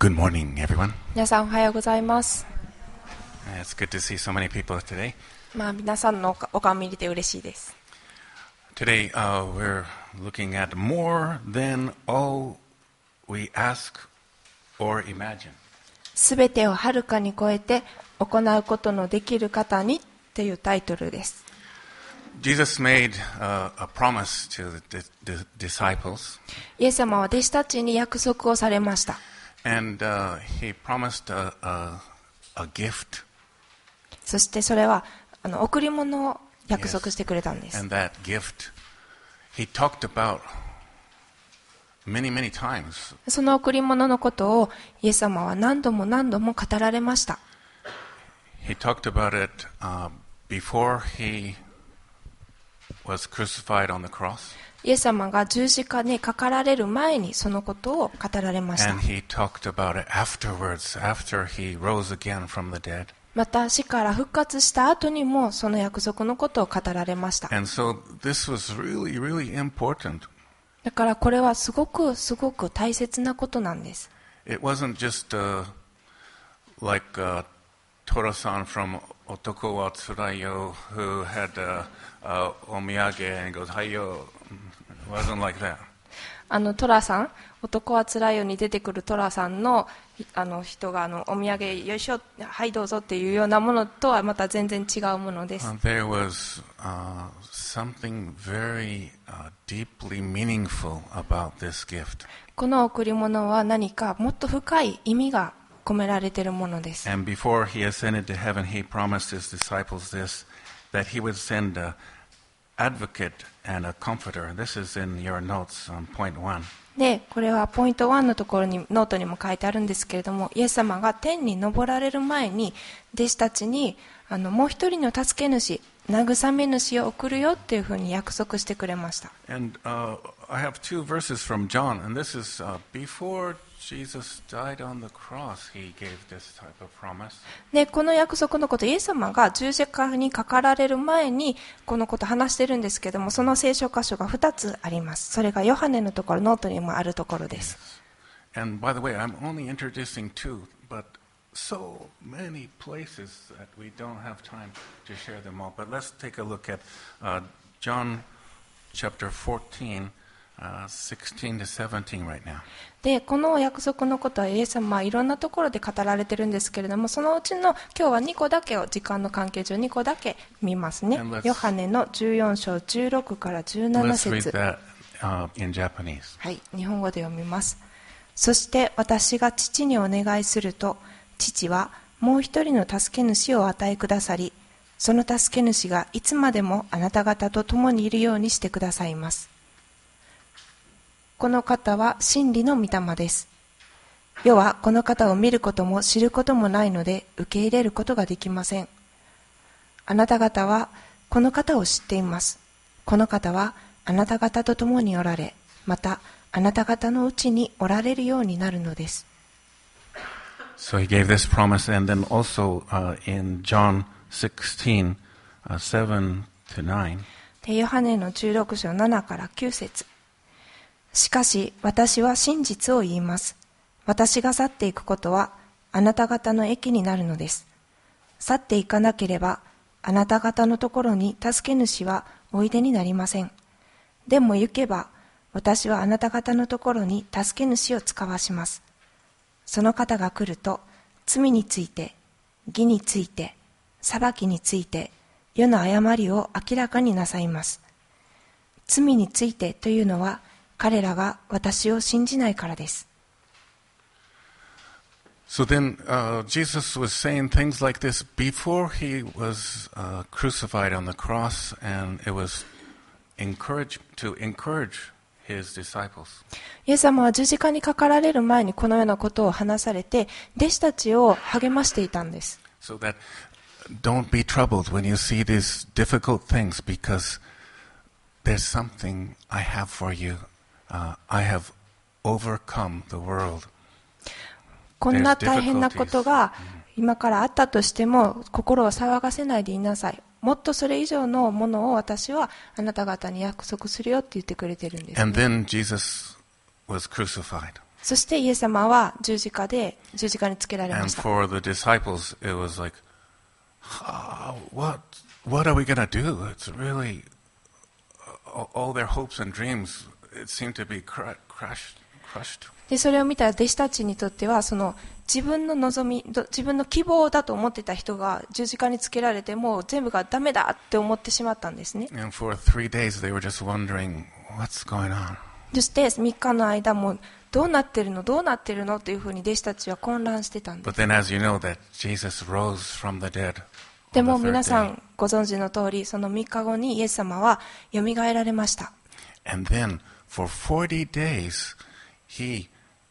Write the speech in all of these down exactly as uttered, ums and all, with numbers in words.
Good morning, everyone. 皆さんおはようございます。 Uh, It's good to see so many people today. まあ皆さんのおかお顔見れて嬉しいです。 Today, uh, we're looking at more than all we ask or imagine. すべてをはるかに超えて行うことのできる方にというタイトルです。 Jesus made uh, a promise to the, the disciples, イエス様は弟子たちに約束をされました。 and uh, he promised a, a, a gift. そしてそれはあの贈り物を約束してくれたんです。 And that gift, he talked about many, many times. その贈り物のことをイエス様は何度も何度も語られました。 He talked about it uh, before he was crucified on the cross. イエス様が十字架にかかられる前にそのことを語られました。 And he talked about it afterwards, after he rose again from the dead. また死から復活した後にもその約束のことを語られました。 And so this was really, really important. だからこれはすごくすごく大切なことなんです。 It wasn't just uh, like uh, Tora-san from Otoko wa Tsurayo who had uh, uh, omiyage and he goes, Hayo. It wasn't like that. あのトラさん、男はつらいよに出てくるトラさんのあの人があのお土産よいしょ、はいどうぞっていうようなものとはまた全然違うものです。 Uh, there was uh, something very uh, deeply meaningful about this gift. この贈り物は何かもっと深い意味が込められているものです。 And before he ascended to heaven, he promised his disciples this, that he would send a advocate and a comforter. This is in your notes on point one. で、これはポイントいちのところにノートにも書いてあるんですけれども、イエス様が天に昇られる前に弟子たちにあのもう一人の助け主、慰め主を送るよっていうふうに約束してくれました。 And uh, I have two verses from John, and this is uh, before Jesus died on the cross, he gave this type of promise. で、この約束のこと、イエス様が十字架にかかられる前にこのことを話しているんですけれども、その聖書箇所がふたつあります。それがヨハネのところ、ノートにもあるところです。 And by the way, I'm only introducing two, but so many places that we don't have time to share them all. But let's take a look at uh, John chapter fourteen, uh, sixteen to seventeen right now. で、この約束のことはイエス様はいろんなところで語られているんですけれども、そのうちの今日はにこだけを、時間の関係上にこだけ見ますね。ヨハネのじゅうよん章じゅうろくからじゅうなな Let's read 節。 that uh, in Japanese. はい、日本語で読みます。そして私が父にお願いすると、父はもう一人の助け主をお与えくださり、その助け主がいつまでもあなた方と共にいるようにしてくださいます。この方は真理の御霊です。世はこの方を見ることも知ることもないので受け入れることができません。あなた方はこの方を知っています。この方はあなた方と共におられ、またあなた方のうちにおられるようになるのです。 So he gave this promise, and then also uh, in John sixteen, uh, seven to nine. で、ヨハネのじゅうろく章ななからきゅう節。しかし私は真実を言います。私が去っていくことはあなた方の益になるのです。去っていかなければあなた方のところに助け主はおいでになりません。でも行けば私はあなた方のところに助け主を使わします。その方が来ると罪について、義について、裁きについて、世の誤りを明らかになさいます。罪についてというのは彼らが私を信じないからです。 So then uh, Jesus was saying things like this before he was uh, crucified on the cross, and it was encourage, to encourage his disciples. イエス様は十字架にかかられる前にこのようなことを話されて、弟子たちを励ましていたんです。 So that don't be troubled when you see these difficult things, because there's something I have for you.Uh, I have overcome the world. こんな大変なことが今からあったとしても心を騒がせないでいなさい。もっとそれ以上のものを私はあなた方に約束するよって言ってくれてるんです、ね。 And then Jesus was crucified. そしてイエス様は十字架で十字架につけられま And した。 for the disciples, it was like, "Ah, what, what are we going to do? It's really, all, all their hopes and dreams, it seemed to be cr- crushed, crushed. でそれを見た弟子たちにとっては、その自分の望み、ど自分の希望だと思ってた人が十字架につけられて、もう全部がダメだって思ってしまったんですね。 And for three days, they were just wondering, what's going on? そしてみっかの間もどうなってるのどうなってるのというふうに弟子たちは混乱してたんです。 But then, as you know, that Jesus rose from the dead で on も the 皆 third さ day. んご存知の通り、そのみっかごにイエス様はよみがえられました。 And then, for forty days, he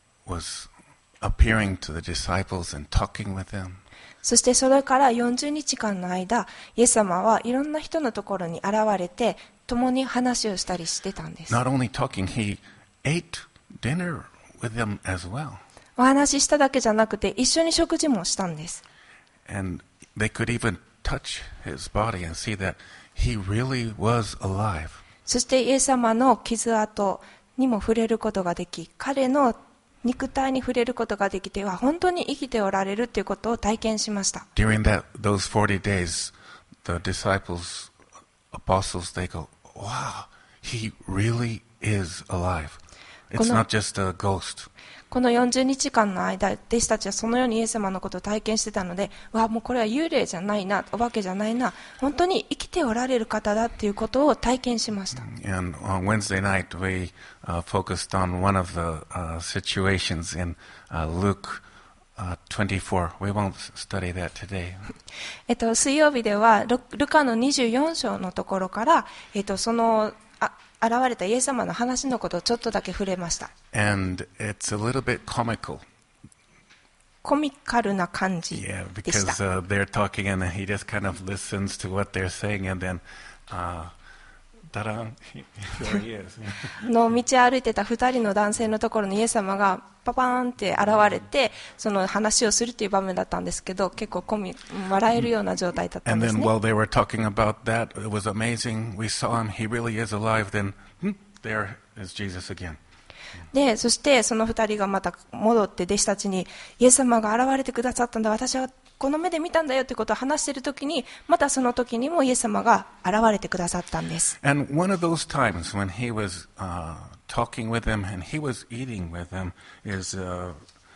was appearing to the disciples and talking with them. そしてそれからよんじゅうにちかんの間、イエス様はいろんな人のところに現れて、共に話をしたりしてたんです。 Not only talking, he ate dinner with them as well. お話ししただけじゃなくて、一緒に食事もしたんです。 And they could even touch his body and see that he really was alive. そしてイエス様の傷跡にも触れることができ、彼の肉体に触れることができては、本当に生きておられるということを体験しました。 During that those forty days, the disciples, apostles, they go, "Wow, he really is alive. It's この not just a ghost." このよんじゅうにちかんの間、弟子たちはそのようにイエス様のことを体験してたので、わあ、もうこれは幽霊じゃないな、お化けじゃないな、本当に生きておられる方だということを体験しました。 And on Wednesday night, we uh, focused on one of the uh, situations in uh, Luke uh, twenty-four. We won't study that today. えっと、水曜日ではル、ルカのにじゅうよん章のところから、えっと、その、あ、現れたイエス様の話のことをちょっとだけ触れました。 And it's a little bit comical. コミカルな感じ Yeah, でし because た。 uh, they're talking and he just kind of listens to what they're saying and then, uh, ta-da, there he is. の道を歩いてた二人の男性のところにイエス様がパパーンって現れて、その話をするという場面だったんですけど、結構コミ笑えるような状態だったん And です then ね。 while they were talking about that, it was amazing. We saw him. He really is alive. Then, hmm, there is Jesus again. で、そしてその二人がまた戻って弟子たちに、イエス様が現れてくださったんだ、私はこの目で見たんだよということを話しているときに、またその時にもイエス様が現れてくださったんです。 And one of those times when he was uh, talking with them and he was eating with them is uh,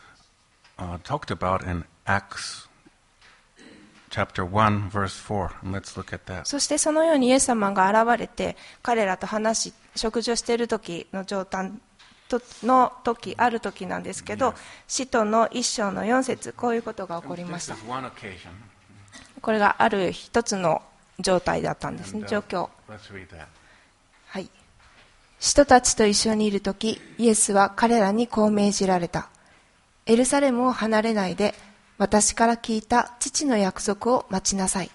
uh, talked about in Acts chapter one, verse four. And let's look at that. そしてそのようにイエス様が現れて、彼らと話し、食事をしている時の状態との時、ある時なんですけど、使徒の一章の四節、こういうことが起こりまし This た。 is one occasion. これがある一つの状態だったんですね、 And, 状 uh, 況。 let's read that. はい。使徒たちと一緒にいるとき、イエスは彼らにこう命じられた。エルサレムを離れないで、私から聞いた父の約束を待ちなさい。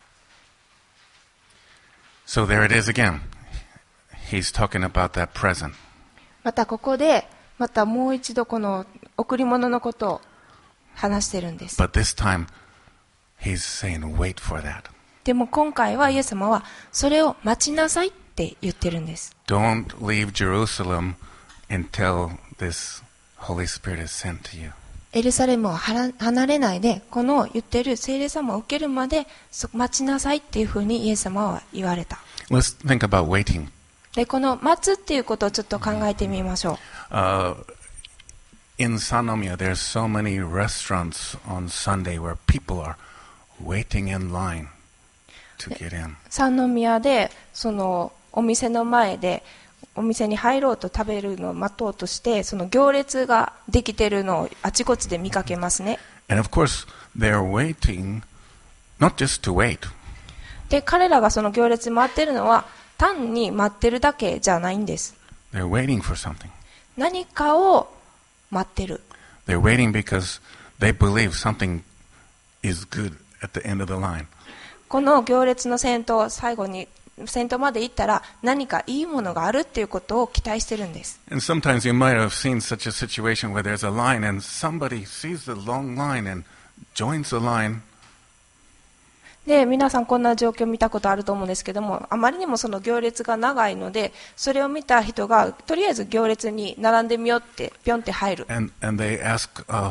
So there it is again. He's talking about that present. またここで、またもう一度この贈り物のことを話してるんです。 But this time, he's saying, wait for that. でも今回はイエス様は、それを待ちなさいって言ってるんです。 Don't leave Jerusalem until this Holy Spirit is sent to you. エルサレムを離れないで、この言ってる聖霊様を受けるまで待ちなさいっていうふうにイエス様は言われた。 Let's think about waiting. で、この待つっていうことをちょっと考えてみましょう。 Uh, in Sanomia, there's so many restaurants on Sunday where people are waiting in line to get in. 三宮で、そのお店の前で、お店に入ろうと食べるのを待とうとして、その行列ができているのをあちこちで見かけますね。 And of course, they're waiting not just to wait. で、彼らがその行列待ってるのは、単に待ってるだけじゃないんです。 They're waiting for something. 何かを待ってる。 They're waiting because they believe something is good at the end of the line. この行列の先頭、最後に先頭まで行ったら何かいいものがあるっていうことを期待してるんです。 And sometimes you might have seen such a situation where there's a line and somebody sees the long line and joins the line. で、皆さんこんな状況見たことあると思うんですけども、あまりにもその行列が長いので、それを見た人が、とりあえず行列に並んでみようって、ぴょんって入る。 And, and they ask, uh,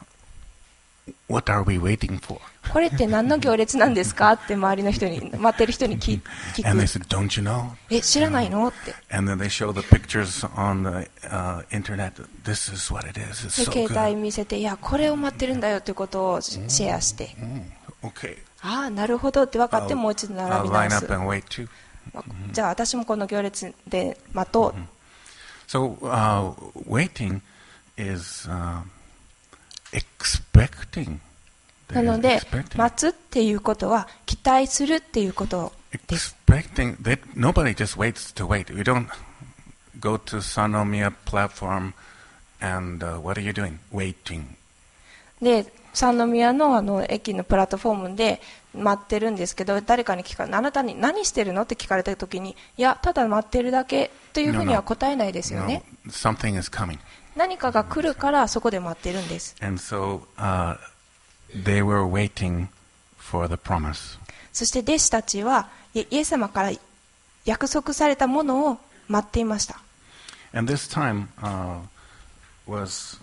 what are we waiting for? これって何の行列なんですかって周りの人に、待ってる人に聞聞 And they く。 said, don't you know? え、知らないのって。 And then they show the pictures on the uh, internet. This is what it is. It's で、 so 携 good. 帯見せて、いや、これを待ってるんだよということをシシェアして、 Mm, okay. ああ、なるほどって分かって I'll, もう一度 I'll 並び line 直 up す。 and wait too. じゃあ私もこの行列で待とう。 So uh, waiting is uh, expecting. なので、 Expecting. 待つっていうことは期待するっていうことです。 Expecting that nobody just waits to wait. We don't go to Sanomiya platform and uh, what are you doing? Waiting. で、三宮のあの駅のプラットフォームで待ってるんですけど、誰かに聞かれ、あなたに何してるのって聞かれたときに、いや、ただ待ってるだけというふうには答えないですよ No, ね。 something is coming. 何かが来るからそこで待ってるんです。 And so uh, they were waiting for the promise. そして弟子たちはイエス様から約束されたものを待っていました。 And this time uh, was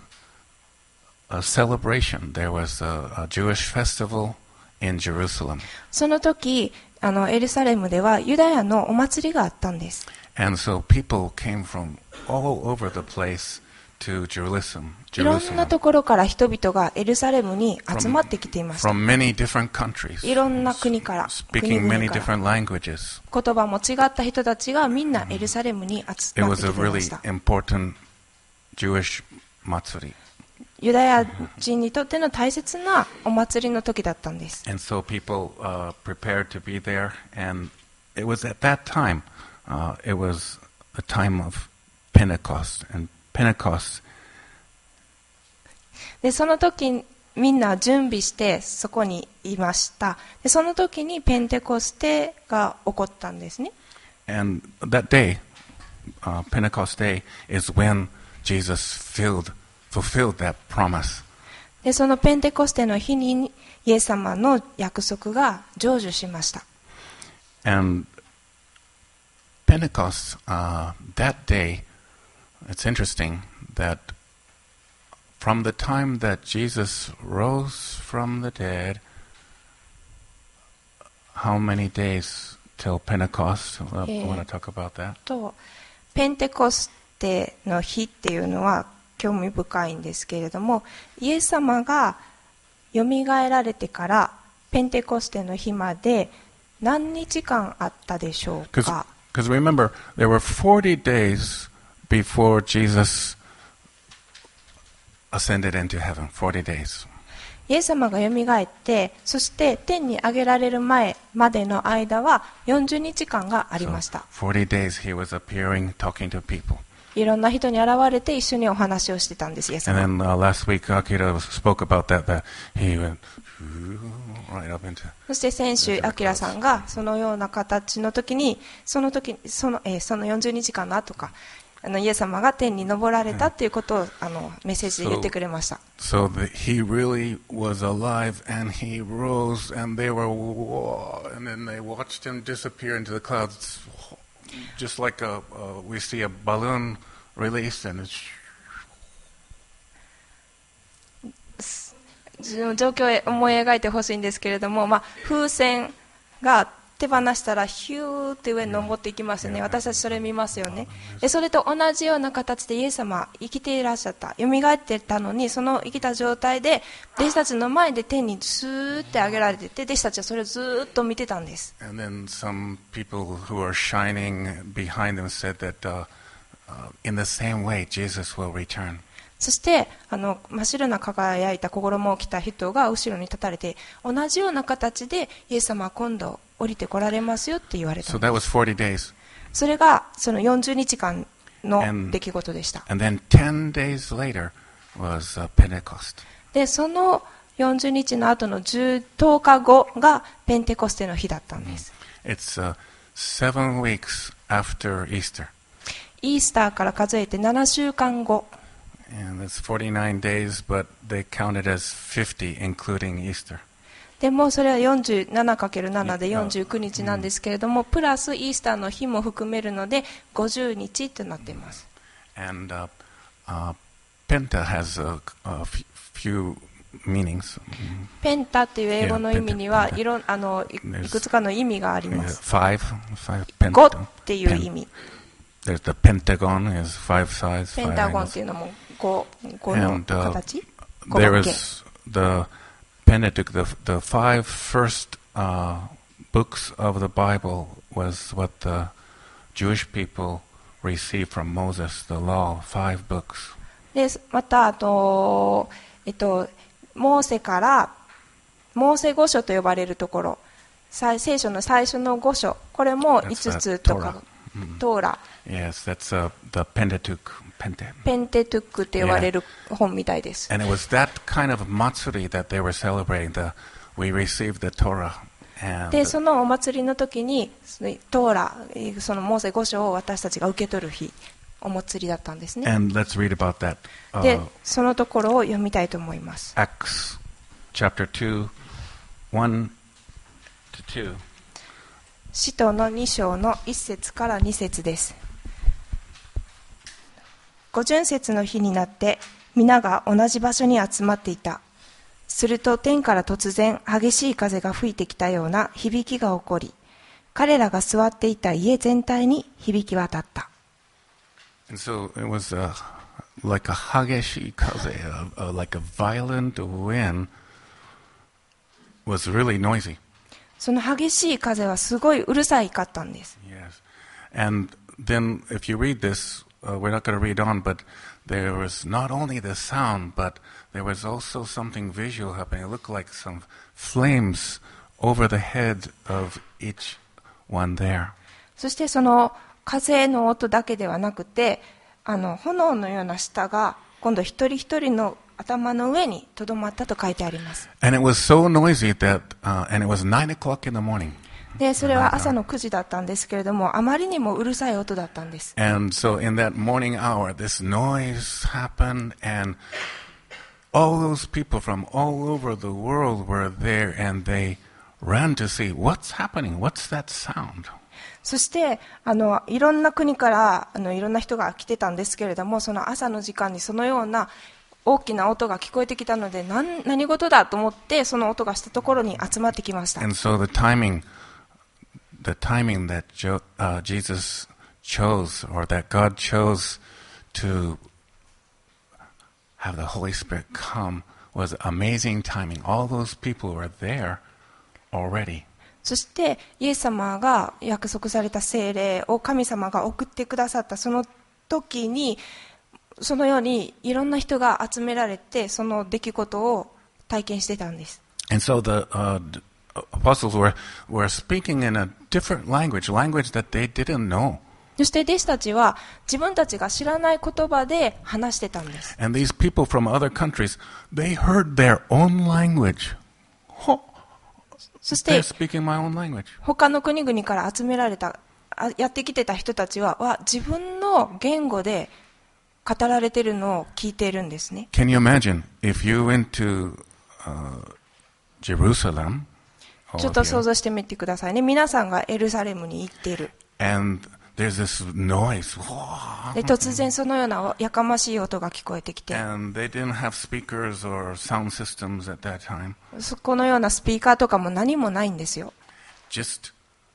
a celebration. There was a, a Jewish festival in Jerusalem. その時、あのエルサレムではユダヤのお祭りがあったんです。 And so people came from all over the place to Jerusalem. いろんな Jerusalem ところから人々がエルサレムに集まってきていました。 from many different countries, いろんな国から、国 speaking 々 many から different languages. 言葉も違った人たちがみんなエルサレムに集 It まって was き a ていま really した。 important Jewish matsuri. ユダヤ人にとっての大切なお祭りの時だったんです。 And so people uh, prepared to be there. And it was at that time, uh, it was a time of Pentecost. And Pentecost, で、その時みんな準備してそこにいました。で、その時にペンテコステが起こったんですね。 and that day, uh, Pentecost day, is when Jesus filled, fulfilled that promise. で、そのペンテコステの日にイエス様の約束が成就しました。 And Pentecost, uh, that day, it's interesting that from the time that Jesus rose from the dead, how many days till Pentecost? Uh, Yeah. want to talk about that? とペンテコステの日っていうのは興味深いんですけれども、イエス様がよみがえられてからペンテコステの日まで何日間あったでしょう Because か。 remember, there were forty days before Jesus ascended into heaven. forty days. イエス様がよみがえって、そして天に上げられる前までの間はよんじゅうにちかんがあり So ました。 forty days he was appearing, talking to people. いろんな人に現れて一緒にお話をしてたんです、イエス And 様。 then uh, last week, Akira spoke about that, that he went right up into. そして先週、アキラさんがそのような形の時に、その時その、えーそのよんじゅうにちかんの後か、あのイエス様が天に昇られたということを、あのメッセージで言ってくれました。 So that he really was alive, and he rose, and they were, whoa, and then they watched him disappear into the clouds, just like a, uh, we see a balloon released, and it's. 状況を思い描いてほしいんですけれども、まあ、風船が手放したらヒューって上に登っていきますよね。私たちそれ見ますよね。でそれと同じような形でイエス様生きていらっしゃった、蘇ってたのに、その生きた状態で弟子たちの前で天にスーって上げられてて、弟子たちはそれをずーっと見てたんです。 And then some people who are shining behind them said that uh, uh, in the same way Jesus will return. そしてあの真っ白な輝いた衣を着た人が後ろに立たれて、同じような形でイエス様は今度降りてこられますよって言われた So んで that す。 was forty days. それがそのよんじゅうにちかんの出来事でした。 And then ten days later was uh, Pentecost. でそのよんじゅうにちの後のじゅう、とおかごがペンテコステの日だったんです。 It's uh, seven weeks after Easter. イースターから数えてななしゅうかんご。 And it's forty-nine days, but they count it as fifty, including Easter. でもそれは よんじゅうななかけるなな でよんじゅうくにちなんですけれども、プラスイースターの日も含めるのでごじゅうにちとなっています。 And uh, uh, Penta has a, a few meanings. ペンタっていう英語の意味には Yeah, penta, いろあのいいくつかの意味がありま Yeah, す。 five, five ご penta. っていう意味、 There's the pentagon is five sides. ペン Five タゴンっ angles. ていうのも ご, ごの And uh, 形、五 there 角形。 is the Pentateuch. The the five first uh, books of the Bible was what the Jewish people received from Moses, the law, five books. でまたあと、えっと、モーセからモーセ五書と呼ばれるところ、さ聖書の最初の五書、これもいつつとか、トーラ、 Yes, that's uh, the Pentateuch. Pente. ペンテトゥックと呼ばれる本みたいです。 And it was that kind of matsuri that they were celebrating. The we received the Torah. And でそのお祭りの時にトーラ、そのモーセ五書を私たちが受け取る日、お祭りだったんですね。 and let's read about that. で Uh, そのところを読みたいと思います。 Acts chapter two, one to two. 使徒のに章のいっ節からに節です。五巡節の日になって皆が同じ場所に集まっていた。すると天から突然激しい風が吹いてきたような響きが起こり、彼らが座っていた家全体に響き渡った。 And so it was uh, like a hageshi kaze, uh, uh, like a violent wind was really noisy. その激しい風はすごいうるさいかったんです。 Yes. And then if you read this, uh, we're not going to read on, but there was not only the sound, but there was also something visual happening. It looked like some flames over the head of each one there. そしてその風の音だけではなくて、あの炎のような舌が今度一人一人の頭の上にとどまったと書いてあります。 And it was so noisy that, uh, and it was nine o'clock in the morning. でそれは朝のくじだったんですけれども、あまりにもうるさい音だったんです。 And so in that morning hour, this noise happened, and all those people from all over the world were there, and they ran to see what's happening. What's that sound? そしてあのいろんな国からあのいろんな人が来てたんですけれども、その朝の時間にそのような大きな音が聞こえてきたので、何, 何事だと思ってその音がしたところに集まってきました。 And so the timing, the timing that Jo- uh, Jesus chose, or that God chose to have the Holy Spirit come, was amazing timing. All those people were there already. そしてイエス様が約束された聖霊を神様が送ってくださったその時に、そのようにいろんな人が集められてその出来事を体験してたんです。 And so the uh, d- apostles were, were speaking in a different language, language that they didn't know. そして弟子たちは自分たちが知らない言葉で話してたんです。 And these people from other countries, they heard their own language. Ho- そし They're て speaking my own language. 他の国々から集められたあやってきてた人たちはわ自分の言語で語られているのを聞いているんですね。 Can you imagine if you went to uh, Jerusalem, ちょっと想像してみてくださいね。皆さんがエルサレムに行っている。 and there's this noise, で突然そのようなやかましい音が聞こえてきて、 and they didn't have speakers or sound systems at that time. そこのようなスピーカーとかも何もないんですよ。 Just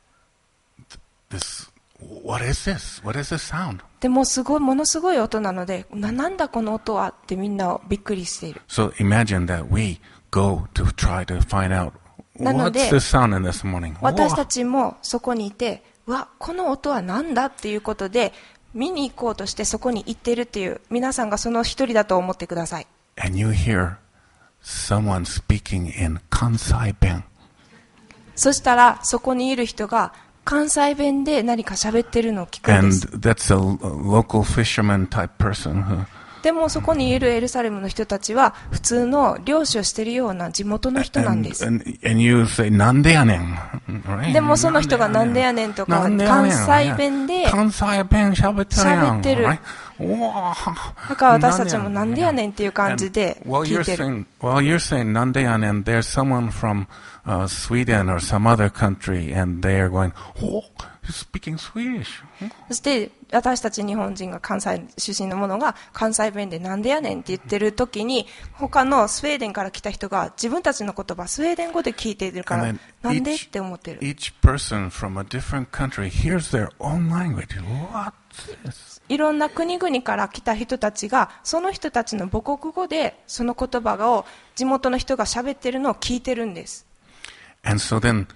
th- this, what is this? What is this sound? でもすごいものすごい音なので、な、なんだこの音はってみんなびっくりしている。 So imagine that we go to try to find out なの what's で this sound in this morning. 私 Whoa. たちもそこにいて、うわ、この音は何だっていうことで見に行こうとしてそこに行っているっていう、皆さんがその一人だと思ってください。 And you hear someone speaking in Kansai Ben. そしたらそこにいる人が関西弁で何か喋ってるのを聞くんで And す。 that's a, a local fisherman type person who, でもそこにいるエルサレムの人たちは普通の漁師をしているような地元の人なんです。 And, and, and you say, なんでやねん。Right? でもその人がなんでやねんとか関西弁で関西弁喋ってるやん。 喋ってる。 Right? だから私たちもなんでやねんっていう感じで And while 聞 you're いてる。 saying, while you're saying なんでやねん, there's someone from uh, Sweden or some other country, and they are going, oh, you're speaking Swedish. そして私たち日本人が関西出身の者が関西弁でなんでやねんって言ってる時に、他のスウェーデンから来た人が自分たちの言葉スウェーデン語で聞いているから、 And then なんで each- って思ってる。 Each person from a different country hears their own language. What's this? いろんな国々から来た人たちがその人たちの母国語でその言葉を地元の人が喋ってるのを聞いてるんです。 And so then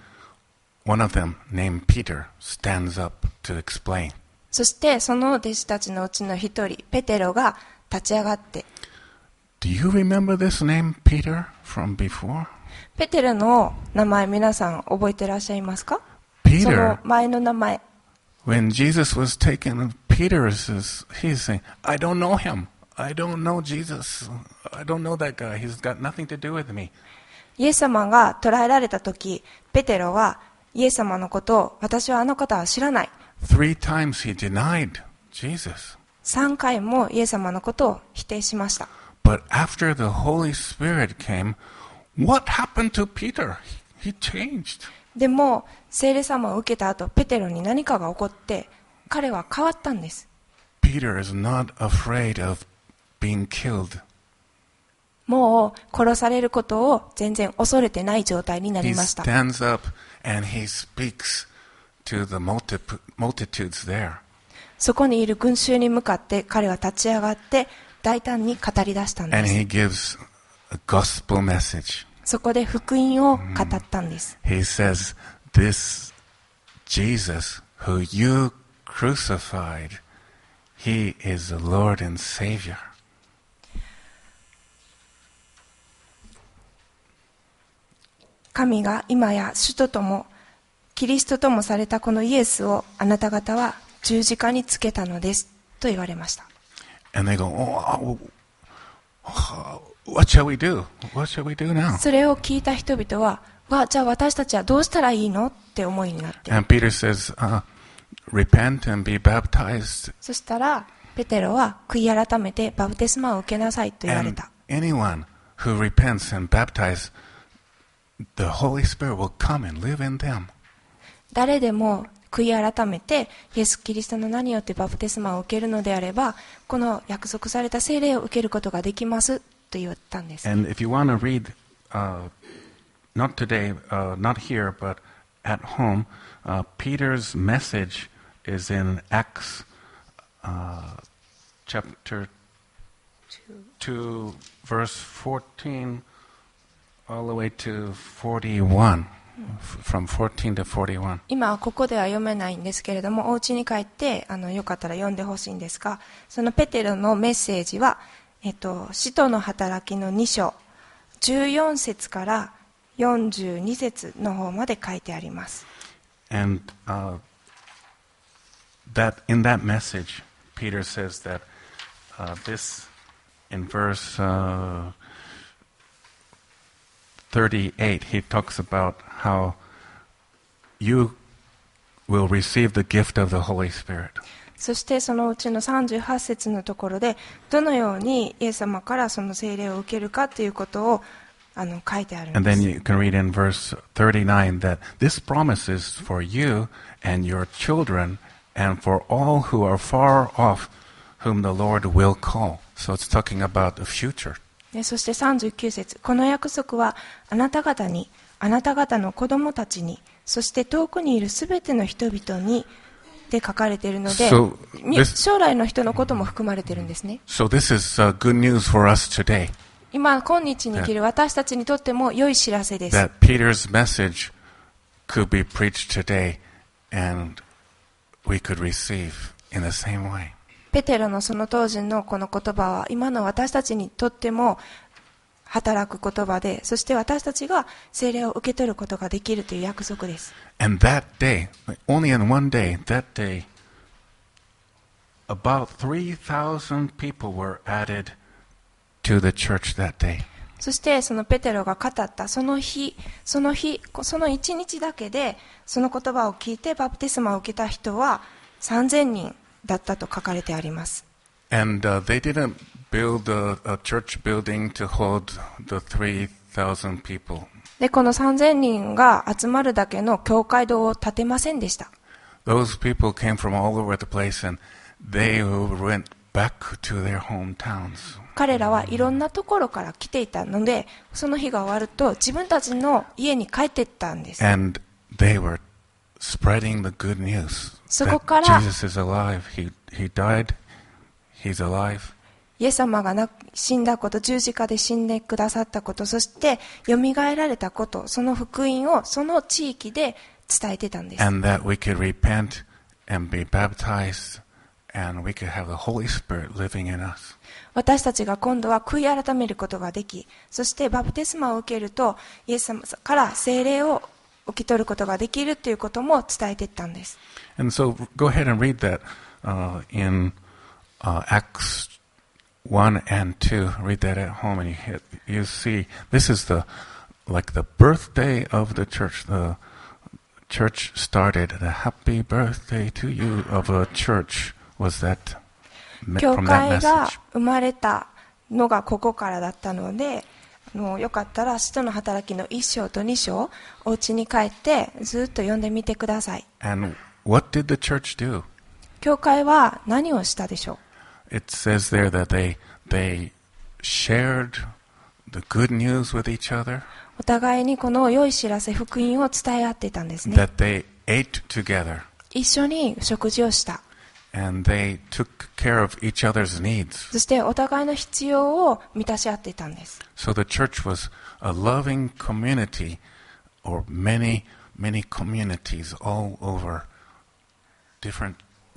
one of them, named Peter, stands up to explain. そしてその弟子たちのうちの一人ペテロが立ち上がって、 Do you remember this name, Peter, from before? ペテロの名前皆さん覚えてらっしゃいますか？そ Peter, の前の名前。 when Jesus was taken, Peter is, he's saying, I don't know him. I don't know Jesus. I don't know that guy. He's got nothing to do with me. イエス様が捕らえられた時、ペテロはイエス様のことを、私はあの方は知らない。 Three times he denied Jesus. さんかいもイエス様のことを否定しました。 But after the Holy Spirit came, what happened to Peter? He changed. でも聖霊様を受けた後、ペテロに何かが起こって彼は変わったんです。 Peter is not afraid of being killed. もう殺されることを全然恐れてない状態にな He りました。 stands up and he speaks to the multi- multitudes there. そこにいる群衆に向かって彼は立ち上がって大胆に語り出したんで And す。 he gives a gospel message. そこで福音を語ったんです。 He says, this Jesus who you crucified, he is the Lord and Savior. 神が今や主とともキリストともされたこのイエスをあなた方は十字架につけたのですと言われました。 And they go, oh, oh, what shall we do? What shall we do now? それを聞いた人々は、わ、じゃあ私たちはどうしたらいいのって思いになって、 And Peter says, uh, repent and be baptized. そしたらペテロは悔い改めてバプテスマを受けなさいと言われ And た。 anyone who repents and baptizes, the Holy Spirit will come and live in them. 誰でも悔い改めてイエス・キリストの名によってバプテスマを受けるのであれば、この約束された聖霊を受けることができますと言ったんです。 And if you want to read, uh, not today, uh, not here, but at home, uh, Peter's message is in Acts uh, chapter two, verse fourteen, all the way to forty-one, from fourteen to forty-one. 今ここでは読めないんですけれども、お家に帰ってあのよかったら読んでほしいんですが、そのペテロのメッセージは、えっと、使徒の働きのに章じゅうよん節からよんじゅうに節の方まで書いてあります。 And uh, that in that message, Peter says that uh, this, in verse uh, thirty-eight, he talks about how you will receive the gift of the Holy Spirit. そしてそのうちのさんじゅうはち節のところで、どのようにイエス様からその聖霊を受けるかということをあの書いてあるん And で then す。 you can read in verse thirty-nine that this promise is for you and your children and for all who are far off, whom the Lord will call. So it's talking about the future. でそしてさんじゅうきゅう節、この約束はあなた方に、あなた方の子供たちに、そして遠くにいるすべての人々にで書かれているので、 So み this- 将来の人のことも含まれているんですね。 So this is uh, good news for us today, 今今日に生きる私たちにとっても良い知らせです。 that Peter's message could be preached today and we could receive in the same way. ペテロのその当時のこの言葉は今の私たちにとっても働く言葉で、そして私たちが聖霊を受け取ることができるという約束です。 And that day, only in one day, that day, about three thousand people were added to the church that day. そしてそのペテロが語ったその日、その日、その一日だけでその言葉を聞いてバプテスマを受けた人はさんぜんにんだったと書かれてあります。 And uh, they didn't build a, a church building to hold the three thousand people. で、このさんぜんにんが集まるだけの教会堂を建てませんでした。 Those people came from all over the place and they went back to their hometowns. 彼らはいろんなところから来ていたので、その日が終わると自分たちの家に帰っていったんです。 And they were spreading the good news そこ that から Jesus is alive. He, he died. He's alive. イエス様がな死んだこと、十字架で死んでくださったこと、そして蘇られたこと、その福音をその地域で伝えてたんです。 And that we could repent and be baptized and we could have the Holy Spirit living in us. 私たちが今度は悔い改めることができ、そしてバプテスマを受けるとイエス様から聖霊を受け取ることができるということも伝えていったんです。 And so go ahead and read that uh, in uh, Acts one and two. Read that at home and you, hit, you see this is the like the birthday of the church. The church started. The happy birthday to you of a church was that 教 from that 会が message. 生まれたのがここからだったので、あのよかったら使徒の働きの一章と二章お家に帰ってずっと読んでみてください。 And what did the church do? 教会は何をしたでしょう。 It says there that they they shared the good news with each other. お互いにこの良い知らせ福音を伝え合っていたんですね。 That they ate together 一緒に食事をした。 and they took care of each other's needs. そしてお互いの必要を満たし合っていたんです。 So the church was a loving community, or many, many communities all over, different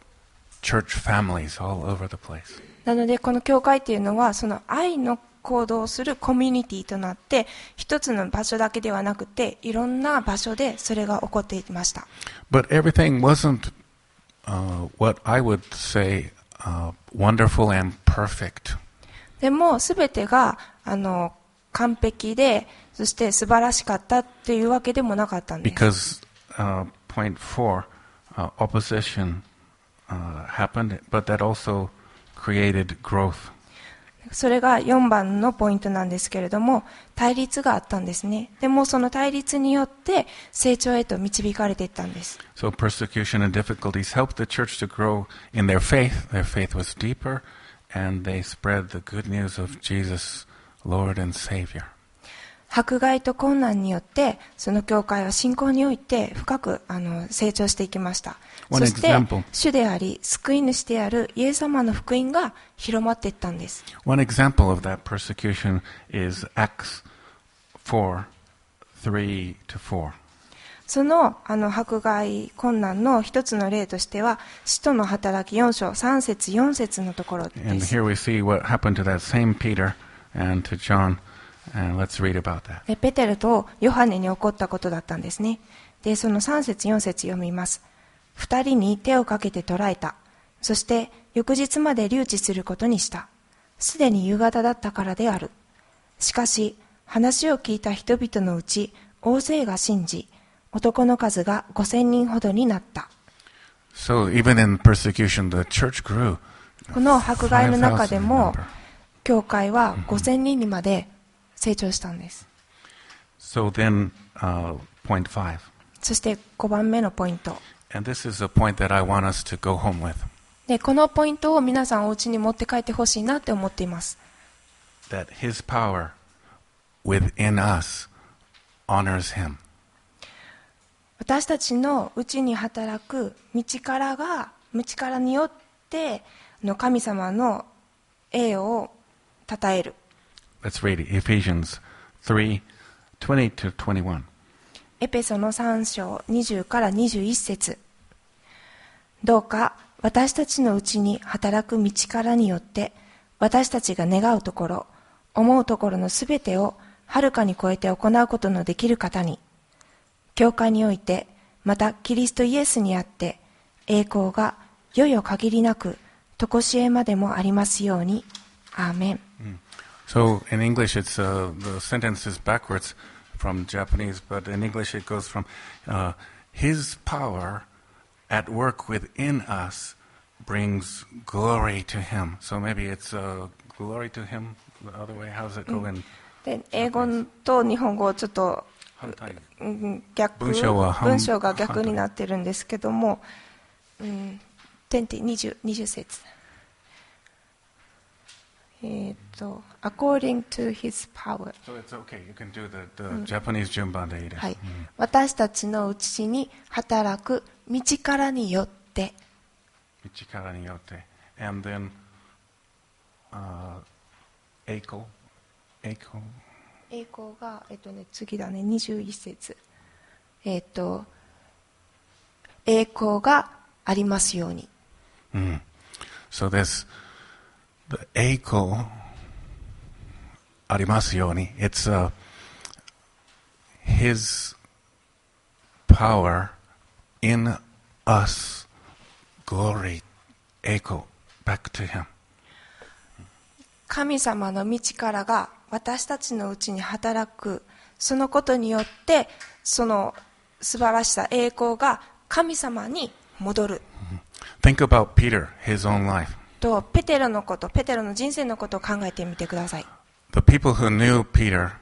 church families all over the place. なのでこの教会っていうのはその愛の行動をするコミュニティとなって一つの場所だけではなくていろんな場所でそれが起こっていました。 But everything wasn't uh, what I would say uh, wonderful and perfect. でも全てがあの完璧でそして素晴らしかったっていうわけでもなかったんです。 Because uh, point four, uh, opposition uh, happened, but that also created growth. それがよんばんのポイントなんですけれども、対立があったんですね。でもその対立によって成長へと導かれていったんです。 So persecution and difficulties helped the church to grow in their faith. Their faith was deeper, and they spread the good news of Jesus, Lord and Savior. 迫害と困難によってその教会は信仰において深くあの成長していきました。 One そして example. 主であり救い主であるイエス様の福音が広まっていったんです。 One example of that persecution is Acts four, three to four. そのあの迫害困難の一つの例としては使徒の働きよん章さん節よん節のところで And す。 here we see what happened to that same Peter and to John. And let's read about that. でペテロとヨハネに起こったことだったんですね。でそのさん節よん節読みます。二人に手をかけて捕らえた。そして翌日まで留置することにした。すでに夕方だったからである。しかし話を聞いた人々のうち大勢が信じ、男の数がごせんにんほどになった。 So even in persecution, the church grew. この迫害の中で five thousand も remember. 教会はごせんにんにまで成長したんです。 So then, uh, point five. そしてごばんめのポイント。 And this is a point that I want us to go home with. でこのポイントを皆さんお家に持って帰ってほしいなって思っています。 That His power within us honors Him. 私たちのうちに働く道からが道からによっての神様の栄誉を称える。 Let's read it. Ephesians three, twenty to twenty-one. エペソのさん章にじゅうからにじゅういち節。どうか私たちのうちに働く道からによって私たちが願うところ思うところのすべてをはるかに超えて行うことのできる方に、教会においてまたキリストイエスにあって栄光がよよ限りなくとこしえまでもありますように。アーメン。 So in English, it's uh, the sentence is backwards from Japanese, but in English it goes from uh, His power at work within us brings glory to Him. So maybe it's uh, glory to Him. The other way, how does it go in? で英語と日本語ちょっと反対。 うん逆文章は反文章が逆になってるんですけども、うん、にじゅう, にじゅう節。えーっと according to his power、 So it's okay. You can do the, the Japanese 順番でいいです。 はい、私たちのうちに働く道からによって。 力によって。And then, uh, 栄光栄光栄光が、えっとね、次だね、にじゅういち節。えっと、栄光がありますように。 Mm. So this, the 栄光ありますように。It's uh, His power in us, glory, 栄光 back to Him. 神様の道からが私たちのうちに働く、そのことによってその素晴らしさ、栄光が神様に戻る。 Think about Peter, his own life. とペテロのこと、ペテロの人生のことを考えてみてください。 The people who knew Peter,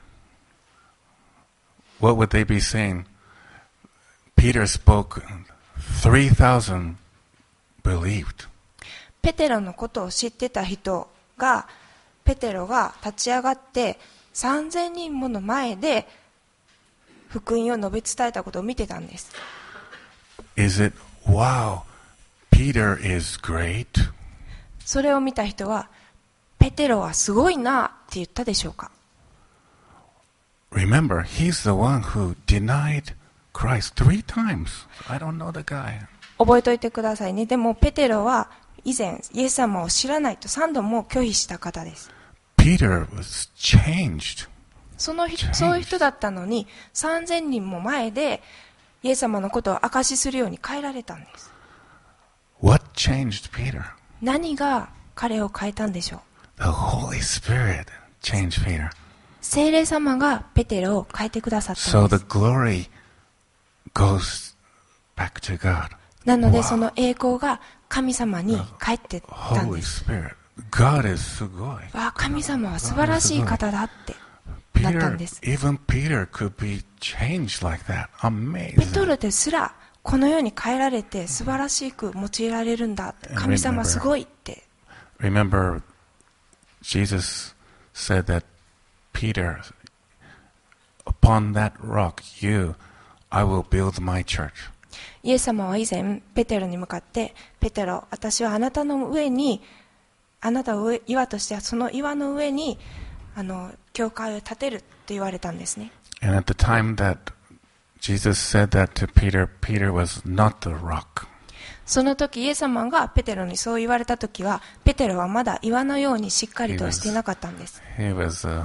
what would they be saying? Peter spoke, three thousand believed. ペテロのことを知ってた人が、ペテロが立ち上がってさんぜんにんもの前で福音を述べ伝えたことを見てたんです。 Is it, wow, Peter is great? それを見た人は、ペテロはすごいなって言ったでしょうか。 Remember, he's the one who denied Christ three times. I don't know the guy. 覚えておいてくださいね。でもペテロは以前イエス様を知らないとさんども拒否した方です。 Peter was changed. その人そういう人だったのにさんぜんにんも前でイエス様のことを証しするように変えられたんです。 What changed Peter? 何が彼を変えたんでしょう。 The Holy Spirit changed Peter. 聖霊様がペテロを変えてくださった So んで the す。 glory goes back to God. なので Wow. その栄光が神様に帰ってったん Holy です。 Spirit. God is すごい。 わあ、神様は素晴らしい方だってなったん Peter, です。 even Peter could be changed like that. ペト Amazing. ロですらこのように変えられて素晴らしく用いられるんだって、神様すごいって。 Remember, Jesus said that Peter, upon that rock, you, I will build my church. イエス様は以前ペテロに向かって、ペテロ、私はあなたの上に、あなたを岩としてその岩の上にあの教会を建てるって言われたんですね。 And at the time that Jesus said that to Peter, Peter was not the rock. その時イエス様がペテロにそう言われた時は、ペテロはまだ岩のようにしっかりとしていなかったんです。 He was uh,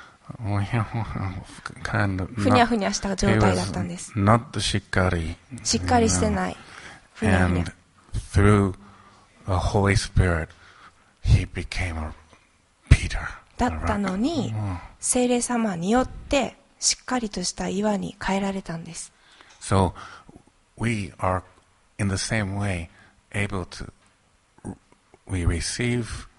kind of ふにゃ not, ふにゃした状 he 態だっ was たんです。 not the shikari. しっかりしてない。ふにゃふにゃ。 And through the Holy Spirit, he became a Peter. だったのに、聖霊様によってしっかりとした岩に変えられたんです。 So we are in the same way able to we receive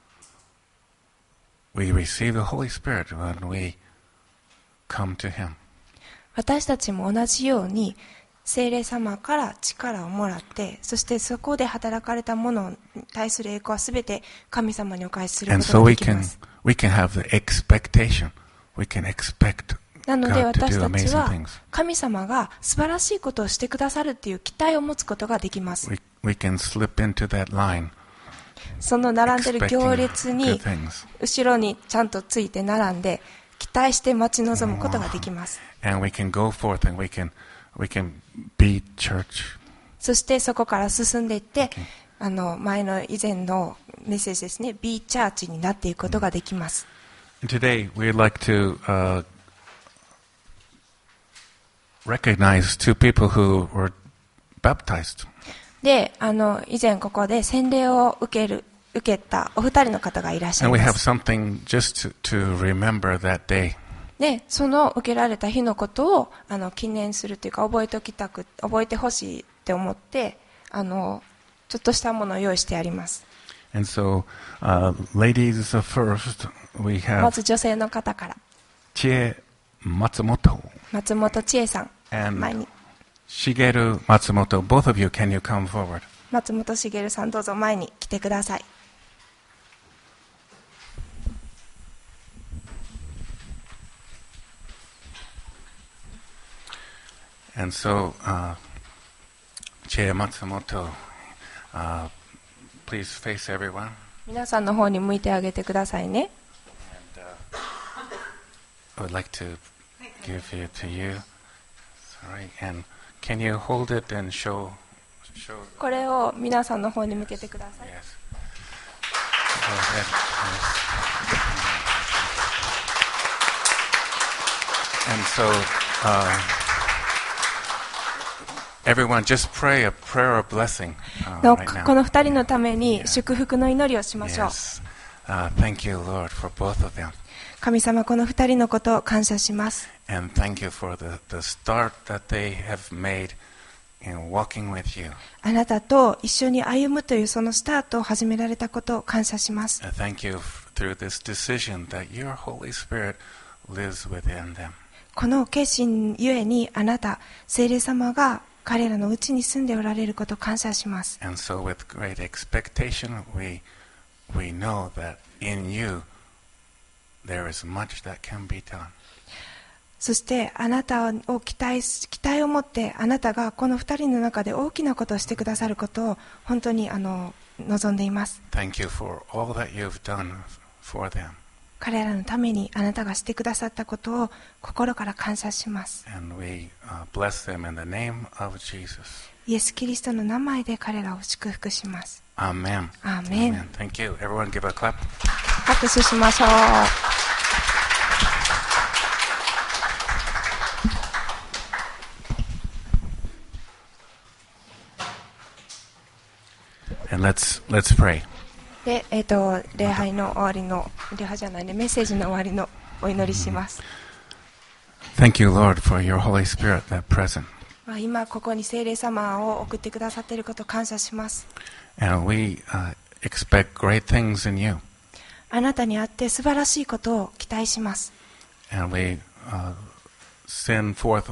we receive the Holy Spirit when we come to Him. 私たちも同じように聖霊様から力をもらって、そしてそこで働かれたものに対する栄光はすべて神様にお返しする And こと so が we できま can す。 we can have the expectation. We can expect なので God to 私 do たち amazing は things. 神様が素晴らしいことをしてくださるという期待を持つことができます。 We we can slip into that line その並んでる expecting 行列 good に things. 後ろにちゃんとついて並んで期待して待ち望むことができます。 And we can go forth and we can we can be church. そしてそこから進んでいって、あの前の以前のメッセージですね、Be Church になっていくことができます。 And today we'd like to uh, recognize two people who were baptized. で、あの以前ここで洗礼を受ける受けたお二人の方がいらっしゃい And we ま have す。 something just to, to remember that day. で、その受けられた日のことをあの記念するというか覚えておきたく、覚えてほしいって思って、あのちょっとしたものを用意してあります。 And so, uh, ladies first, we ま have ず女性の方から、 Chie Matsumoto 松本千恵さん、 and 前に。 Shigeru Matsumoto. Both of you, can you come forward? 松本茂さん、どうぞ前に来てください。 And so, uh, Chie Matsumoto, uh, please face everyone. 皆さんの方に向いてあげてくださいね。 And, uh, I would like to give it to you. Sorry. And can you hold it and show, show? これを皆さんの方に向けてください。 Yes. Go ahead. Yes. And so, uh, everyone, just pray a prayer of blessing uh, の right now. この二人のために祝福の祈りをしましょう。 Yes. Uh, thank you, Lord, for both of them. 神様、この二人のことを感謝します。 And thank you for the, the start that they have made in walking with you. あなたと一緒に歩むというそのスタートを始められたことを感謝します。 And thank you f- through this decision that your Holy Spirit lives within them. この決心ゆえにあなた、聖霊様が彼らのうちに住んでおられることを感謝します。 And so with great expectation, we, we know that in you there is much that can be done. そしてあなたを期待し、期待を持ってあなたがこの二人の中で大きなことをしてくださることを本当にあの望んでいます。 Thank you for all that you've done for them. 彼らのためにあなたがしてくださったことを心から感謝します。 And we uh, bless them in the name of Jesus. イエス・キリストの名前で彼らを祝福します。 Amen. アーメン。 Amen. Thank you. Everyone give a clap. 拍手しましょう。 And let's let's pray. で、えっ、と、礼拝の終わりの、礼拝じゃないね、メッセージの終わりのお祈りします。 Thank you, Lord, for your Holy Spirit that present. まあ今ここに聖霊様を送ってくださっていることを感謝します。 And we uh, expect great things in you. あなたにあって素晴らしいことを期待します。 And we uh, send forth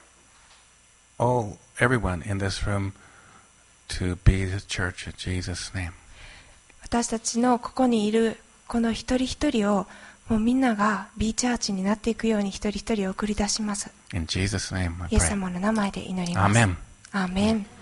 all everyone in this room to be the church in Jesus' name. 私たちのここにいるこの一人一人をもうみんなが B チャーチになっていくように一人一人を送り出します。 In Jesus' name, I イエス pray. 様の名前で祈ります。 Amen. アーメン。